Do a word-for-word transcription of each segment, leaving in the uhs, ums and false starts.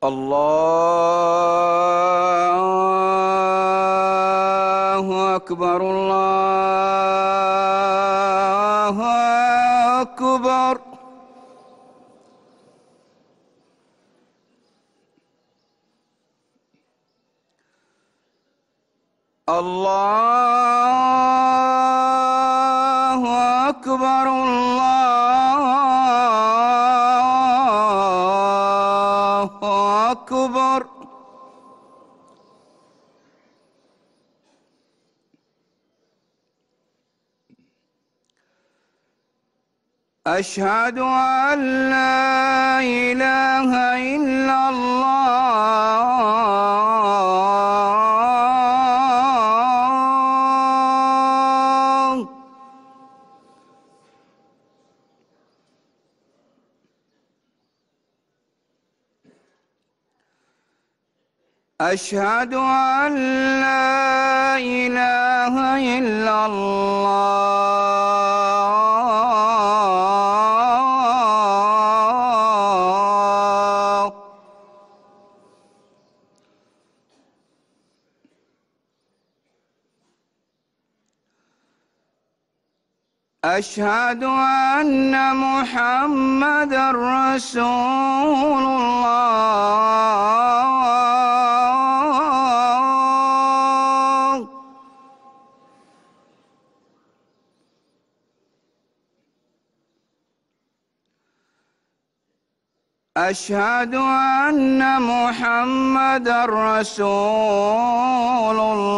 الله أكبر الله أكبر. الله أكبر الله أكبر. أشهد أن لا إله إلا الله. أشهد أن لا إله إلا الله. أشهد أن محمدًا رسول الله. أشهد أن محمدًا رسول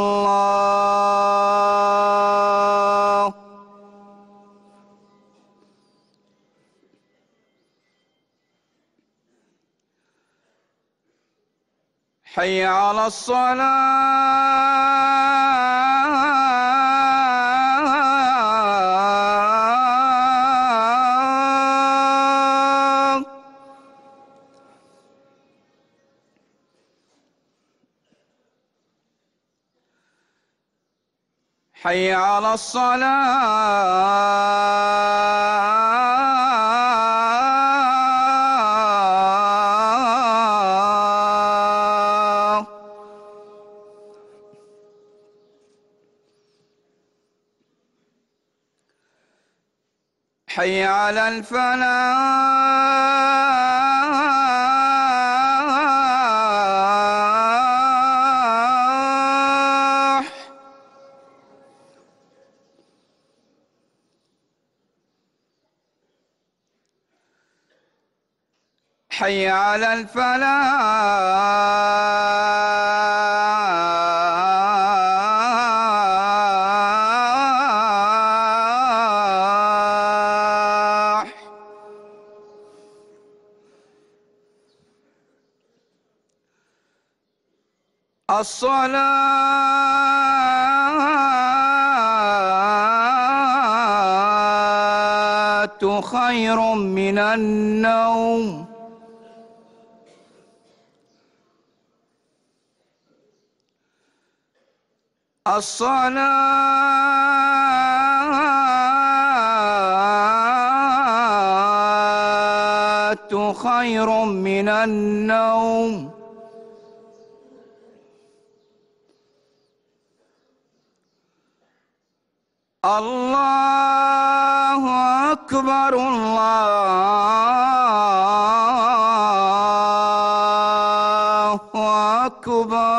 الله. حي على الصلاة. حي على الصلاة. حي على الفلاح. حي على الفلاح. الصلاة خير من النوم. الصلاة خير من النوم. الله أكبر الله أكبر.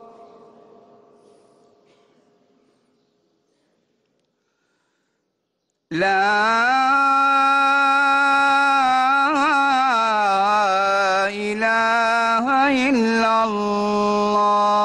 لا إله إلا الله.